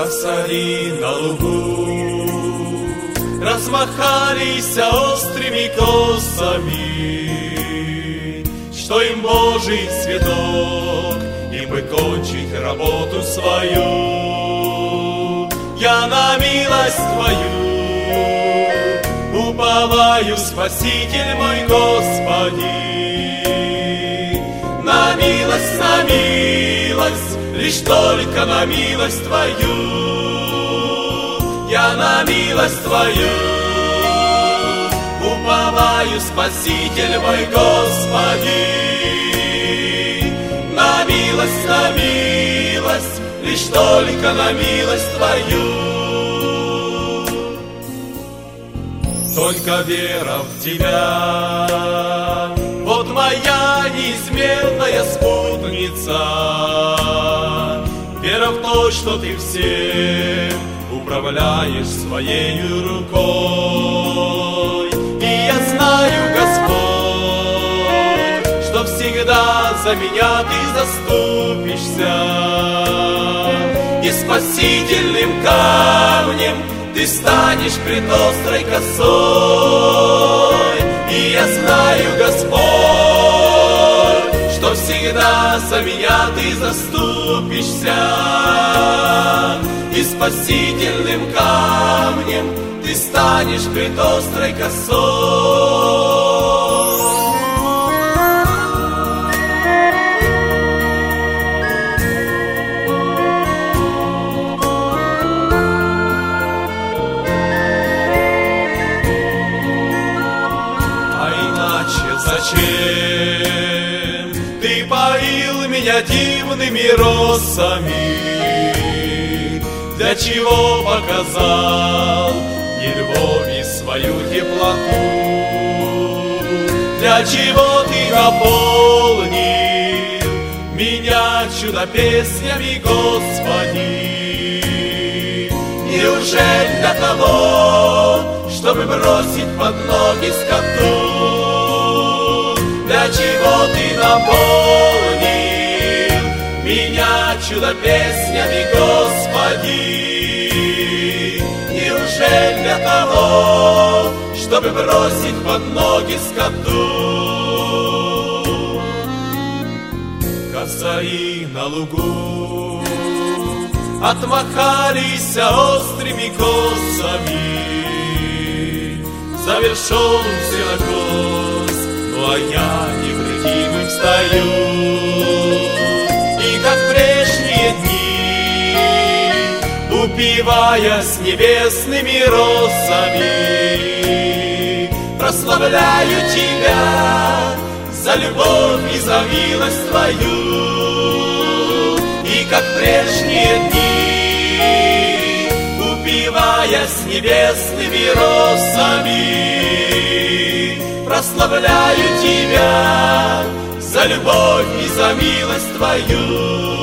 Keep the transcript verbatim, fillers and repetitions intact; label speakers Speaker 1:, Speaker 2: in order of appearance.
Speaker 1: Косари на лугу размахались острыми косами, что им Божий цветок, им бы кончить работу свою. Я на милость Твою уповаю, Спаситель мой Господи. На милость, на милость, лишь только на милость Твою. Я на милость Твою уповаю, Спаситель мой Господи. На милость, на милость, лишь только на милость Твою. Только вера в Тебя, вот моя неизменная спутница. Вера в то, что Ты всем управляешь своей рукой. И я знаю, Господь, что всегда за меня Ты заступишься, и спасительным камнем Ты станешь пред острой косой. И я знаю, Господь, что всегда за меня Ты заступишься, и спасительным камнем Ты станешь пред острой косой. Зачем Ты поил меня дивными росами? Для чего показал нелюбовь свою теплоту? Для чего Ты наполнил меня чудо-песнями, Господи? Неужели для того, чтобы бросить под ноги скоту? Для чего Ты наполнил меня чудо-песнями, Господи? Неужели для того, чтобы бросить под ноги скоту? Косари на лугу отмахались острыми косами. Завершен сенокос, ну а я невредимым стою. И как в прежние дни, упиваясь небесными росами, прославляю Тебя за любовь и за милость Твою. И как в прежние дни, упиваясь небесными росами, прославляю Тебя за любовь и за милость Твою.